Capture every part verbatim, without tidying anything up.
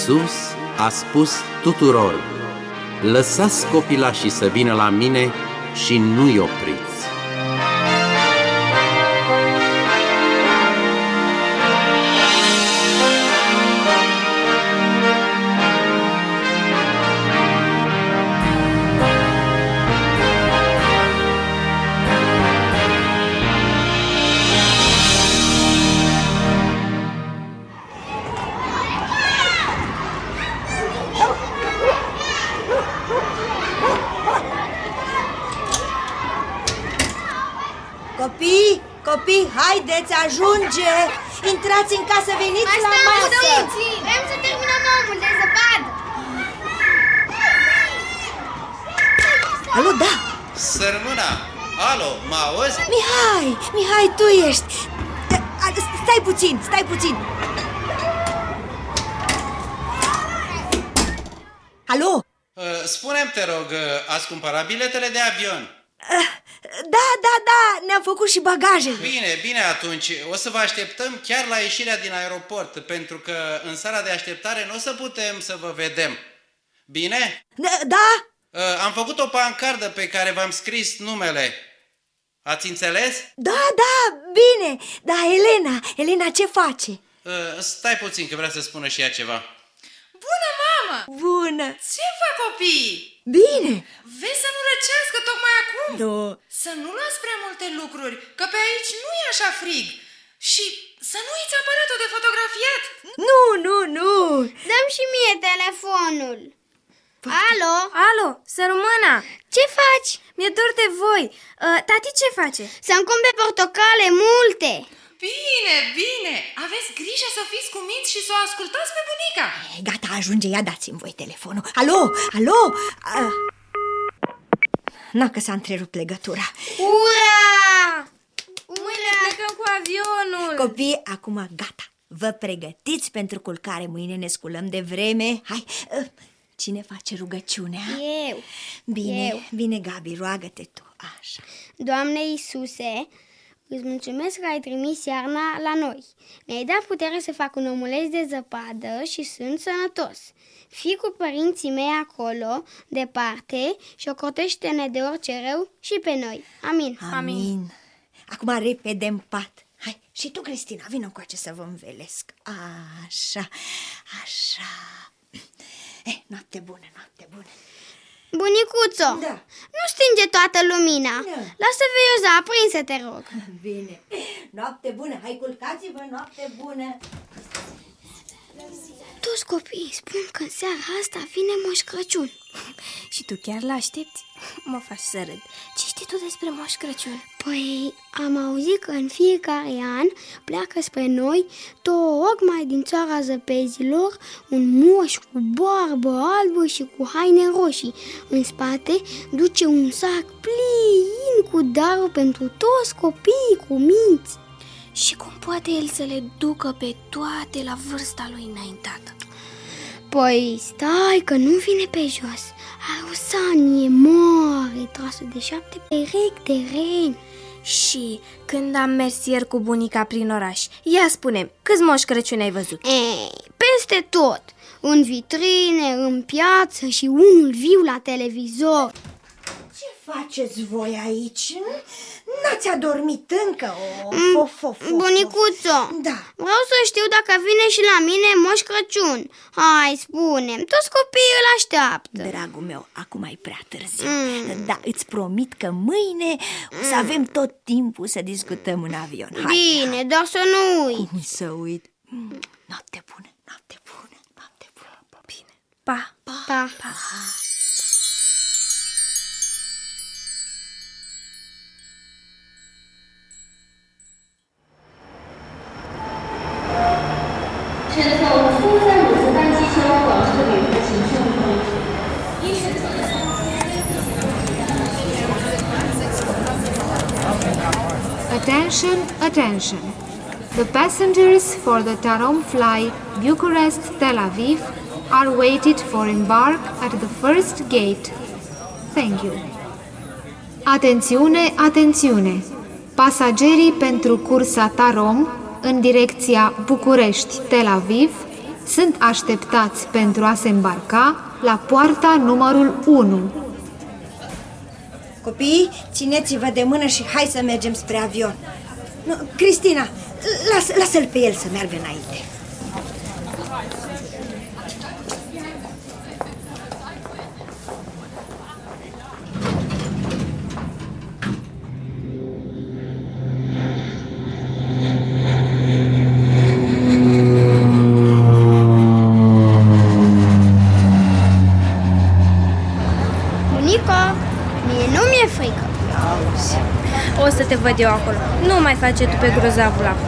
Iisus a spus tuturor: lăsați copilașii să vină la mine și nu-i opriți. Copii, copii, haideți, ajunge! Intrați în casă, veniți Mai la stăm, masă! stăuți! Vrem să terminăm omul de zăpadă! Alo, da! Sărmâna! Alo, mă auzi? Mihai, Mihai, tu ești! Stai puțin, stai puțin! Alo? Spune-mi, te rog, ați cumpărat biletele de avion? Da, da, da, ne-am făcut și bagajele. Bine, bine atunci, o să vă așteptăm chiar la ieșirea din aeroport, pentru că în sala de așteptare nu o să putem să vă vedem. Bine? Da? Am făcut o pancardă pe care v-am scris numele. Ați înțeles? Da, da, bine. Da, Elena, Elena ce face? Stai puțin că vrea să spună și ea ceva. Bună, mamă! Bună! Ce fac copiii? Bine! Vezi să nu răcească tocmai acum? Da. Să nu luați prea multe lucruri, că pe aici nu e așa frig. Și să nu uiți aparatul de fotografiat. Nu, nu, nu! Dăm și mie telefonul. Alo? Alo, sărmâna! Ce faci? Mi-e dor de voi. uh, Tati ce face? Să-mi cumperi portocale multe. Bine, bine! Aveți grijă să fiți cuminți și să o ascultați pe bunica. Gata, ajunge, ia dați-mi voi telefonul. Alo, alo! Uh. Na, că s-a întrerupt legătura. Ura! Mâine plecăm cu avionul. Copii, acum gata. Vă pregătiți pentru culcare. Mâine ne sculăm de vreme. Hai, uh. Cine face rugăciunea? Eu. Bine, Eu. bine, Gabi, roagă-te tu. Așa. Doamne Iisuse, îți mulțumesc că ai trimis iarna la noi. Mi-ai dat putere să fac un omuleț de zăpadă și sunt sănătos. Fii cu părinții mei acolo, departe, și ocrotește-ne de orice rău și pe noi. Amin. Amin. Amin. Acum repede în pat. Hai, și tu, Cristina, vină încoace să vă învelesc. Așa, așa. Eh, noapte bună, noapte bună. Bunicuțo, Da. nu stinge toată lumina. Da. Lasă veioza aprinsă, te rog. Bine. Noapte bună, hai culcați-vă, noapte bună. Toți copiii spun că în seara asta vine Moș Crăciun. Și tu chiar l-aștepți? Mă faci să râd. Ce știi tu despre Moș Crăciun? Păi, am auzit că în fiecare an pleacă spre noi, tocmai din țara zăpezilor, un moș cu barbă albă și cu haine roșii. În spate duce un sac plin cu daruri pentru toți copiii cu minți. Și cum poate el să le ducă pe toate la vârsta lui înaintată? Păi, stai că nu vine pe jos. Are o sanie mare trasă de șapte perechi de reni. Și când am mers ieri cu bunica prin oraș, ia spune-mi, câți Moși Crăciun ai văzut? Ei, peste tot, în vitrine, în piață și unul viu la televizor. Ce faceți voi aici? N-ați adormit încă? Mm, Of, of, of, Bunicuțo, da. vreau să știu dacă vine și la mine Moș Crăciun. Hai, spune-mi, toți copiii îl așteaptă. Dragul meu, acum e prea târziu. Mm. Da, îți promit că mâine o să avem tot timpul să discutăm în avion. Hai, Bine, hai. dar să nu uit. Cum să uit? Mm. Noapte bună, noapte bună, noapte bună. Bine. Pa! Pa. Pa. Pa. Attention, attention. The passengers for the Tarom flight Bucharest-Tel Aviv are waited for embark at the first gate. Thank you. Atențiune, atențiune! Pasagerii pentru cursa Tarom în direcția București-Tel Aviv sunt așteptați pentru a se îmbarca la poarta numărul unu. Copii, țineți-vă de mână și hai să mergem spre avion. Nu, Cristina, lasă, lasă-l pe el să meargă înainte. O să te văd eu acolo. Nu mai face tu pe grozavul acum.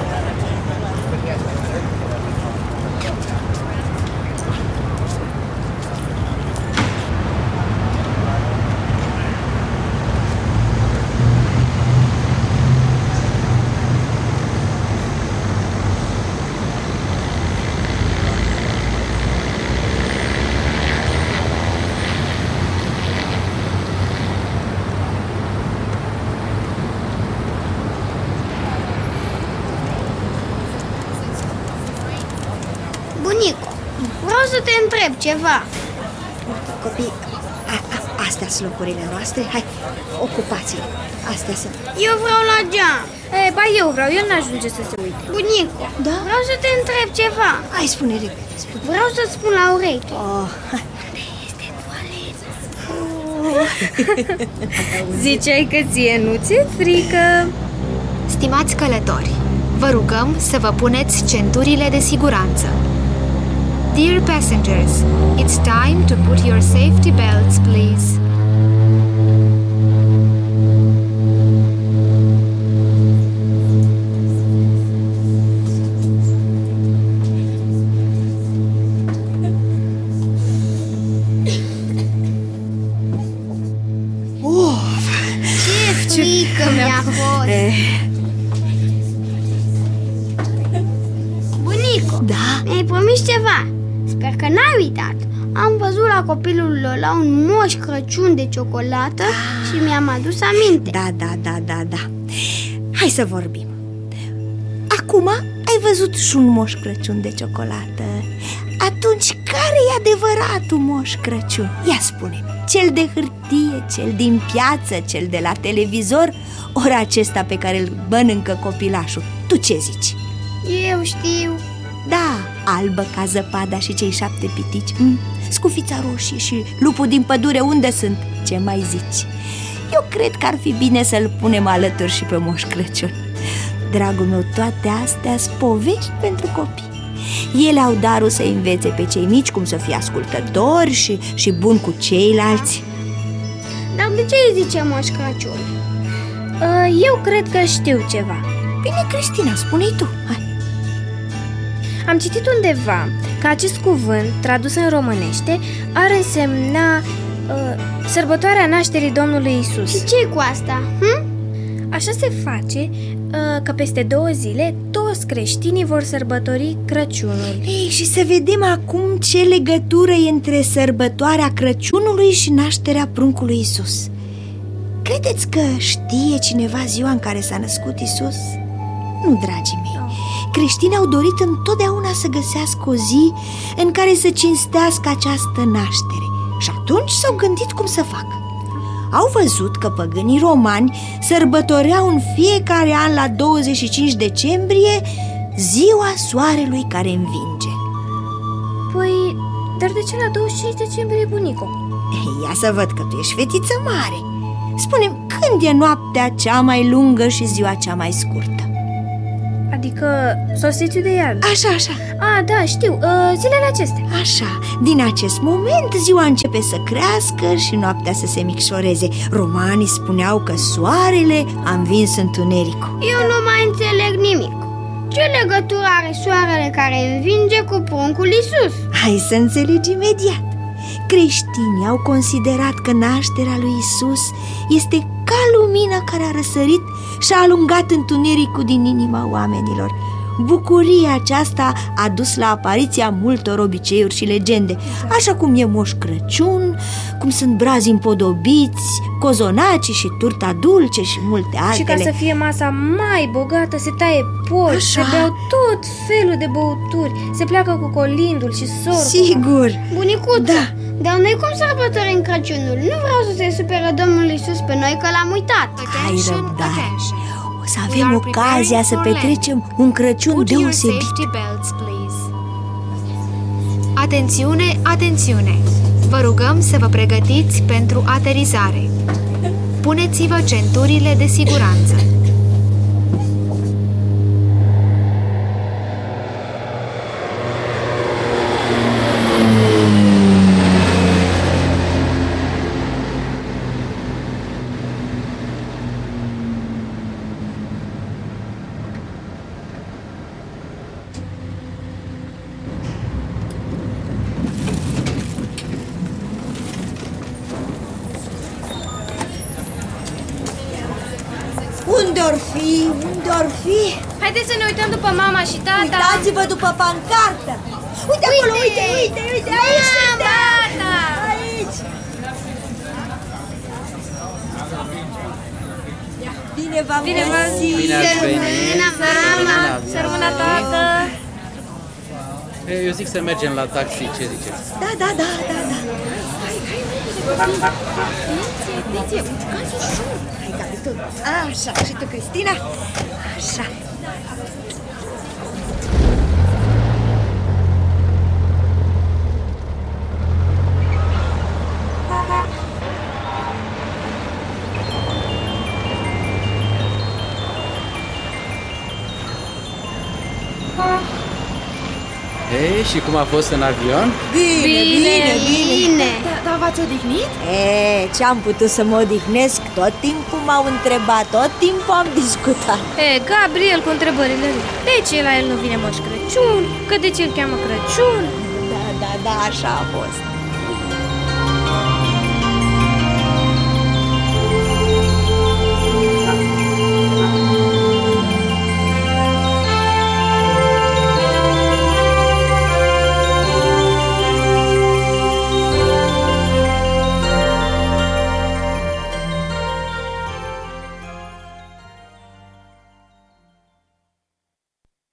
Bunico, vreau să te întreb ceva. Copii, a, a, astea sunt locurile noastre. Hai, ocupați-le. Astea sunt. Eu vreau la geam. E, ba eu vreau, el n-ajunge să se uite. Bunico, Da? vreau să te întreb ceva. Hai, spune repede, spune. Vreau să-ți spun la ureche. Oh, hai. Ziceai că ție nu ți-e frică. Stimați călători, vă rugăm să vă puneți centurile de siguranță. Dear passengers, it's time to put your safety belts, please. Ce frică mi-a fost. Bunico, Da? mi-ai promis ceva. Sper că n-ai uitat. Am văzut la copilul Lola un moș Crăciun de ciocolată și mi-am adus aminte. Da, da, da, da, da. Hai să vorbim. Acum ai văzut și un moș Crăciun de ciocolată. Atunci, care e adevăratul moș Crăciun? Ia spune-mi, cel de hârtie, cel din piață, cel de la televizor, ori acesta pe care îl mănâncă copilașul? Tu ce zici? Eu știu. Da, albă ca zăpada și cei șapte pitici, mm, scufița roșie și lupul din pădure, unde sunt? Ce mai zici? Eu cred că ar fi bine să-l punem alături și pe Moș Crăciun. Dragul meu, toate astea sunt povești pentru copii. Ele au darul să învețe pe cei mici cum să fie ascultători și, și buni cu ceilalți. Dar de ce îi zice Moș Crăciun? Eu cred că știu ceva. Bine, Cristina, spune-i tu. Hai. Am citit undeva că acest cuvânt, tradus în românește, ar însemna uh, sărbătoarea nașterii Domnului Isus. Și ce-i cu asta? Hm? Așa se face uh, că peste două zile toți creștinii vor sărbători Crăciunul. Ei, și să vedem acum ce legătură e între sărbătoarea Crăciunului și nașterea pruncului Isus. Credeți că știe cineva ziua în care s-a născut Isus? Nu, dragii mei. Creștinii au dorit întotdeauna să găsească o zi în care să cinstească această naștere. Și atunci s-au gândit cum să facă. Au văzut că păgânii romani sărbătoreau în fiecare an la douăzeci și cinci decembrie ziua soarelui care învinge. Păi, dar de ce la douăzeci și cinci decembrie, bunico? Ia să văd că tu ești fetiță mare. Spune-mi, când e noaptea cea mai lungă și ziua cea mai scurtă? Adică solstițiul de iarnă. Așa, așa. A, da, știu, uh, zilele acestea. Așa, din acest moment ziua începe să crească și noaptea să se micșoreze. Romanii spuneau că soarele a învins întunericul. Eu nu mai înțeleg nimic. Ce legătură are soarele care învinge cu pruncul Isus? Hai să înțelegi imediat. Creștinii au considerat că nașterea lui Isus este ca lumina care a răsărit și a alungat întunericul din inima oamenilor. Bucuria aceasta a dus la apariția multor obiceiuri și legende, așa cum e Moș Crăciun, cum sunt brazi împodobiți, cozonaci și turta dulce și multe altele. Și ca să fie masa mai bogată, se taie porci, se beau tot felul de băuturi, se pleacă cu colindul și sorba. Sigur. Bunicuță, Da. dar noi cum sărbătorim Crăciunul? Nu vreau să se supere Domnul Iisus pe noi că l-am uitat. Hai răbdare. O să avem ocazia să petrecem un Crăciun Put your deosebit. safety belts, please. Atențiune, atențiune! Vă rugăm să vă pregătiți pentru aterizare. Puneți-vă centurile de siguranță. Unde-or fi? Unde-or fi? Haideți să ne uităm după mama și tata. Uitați-vă după pancartă. Uite acolo, uite, uite, uite, aici suntem. Aici. Bine v-am Bine v-am găsit. Bine ați venit! Mama! Să rămână tată. Eu zic să mergem la taxi, ce ziceți? Da, da, da, da, da. Hai, hai, atenție, uitați ușor. Hai, gata, tot. Așa, și tu, Cristina? Așa. Ei, și cum a fost în avion? Bine, bine, bine. Bine! Dar v-ați odihnit? E, ce-am putut să mă odihnesc? Tot timpul m-au întrebat, tot timpul am discutat. E, Gabriel cu întrebările lui. De ce la el nu vine Moș Crăciun? Că de ce îl cheamă Crăciun? Da, da, da, așa a fost.